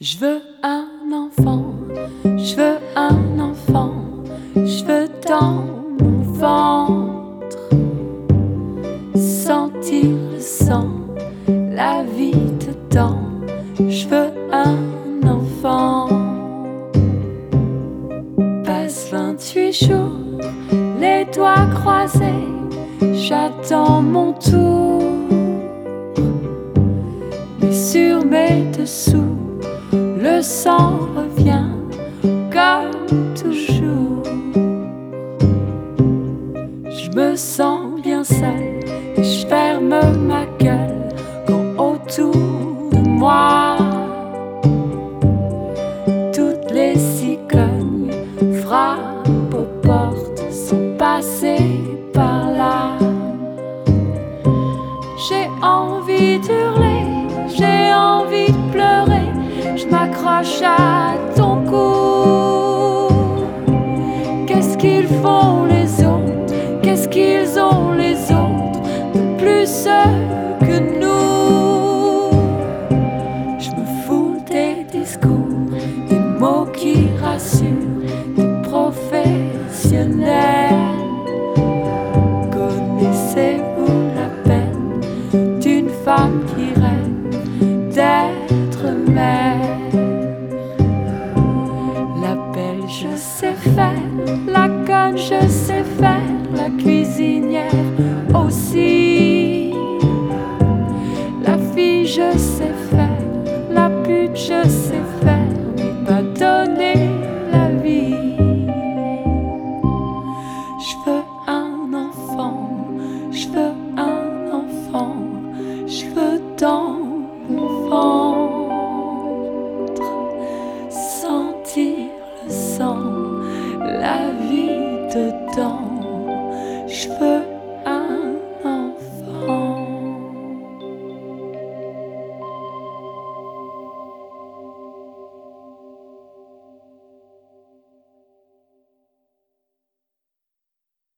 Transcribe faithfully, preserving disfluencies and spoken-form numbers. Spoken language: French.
Je veux un enfant, je veux un enfant, je veux dans mon ventre sentir le sang, la vie dedans. Je veux un enfant. Passe vingt-huit jours, les doigts croisés, j'attends mon tour. Mais sur mes dessous, le sang revient comme toujours. Je me sens bien seule et je ferme ma gueule quand autour de moi toutes les cigognes frappent aux portes sont passées par là. J'ai envie d'hurler, j'ai envie de pleurer, je m'accroche à ton cou. Qu'est-ce qu'ils font les autres? Qu'est-ce qu'ils ont les autres de plus que nous? Je me fous des discours, des mots qui rassurent, des professionnels. Connaissez-vous la peine d'une femme qui rêve d'être mère? L'appel je sais faire, la conne je sais faire, la cuisinière aussi. La fille je sais faire, la pute je sais faire, mais pas donner la vie. Je veux un enfant, je veux un enfant, je veux dans mon ventre sentir le sang, la vie dedans.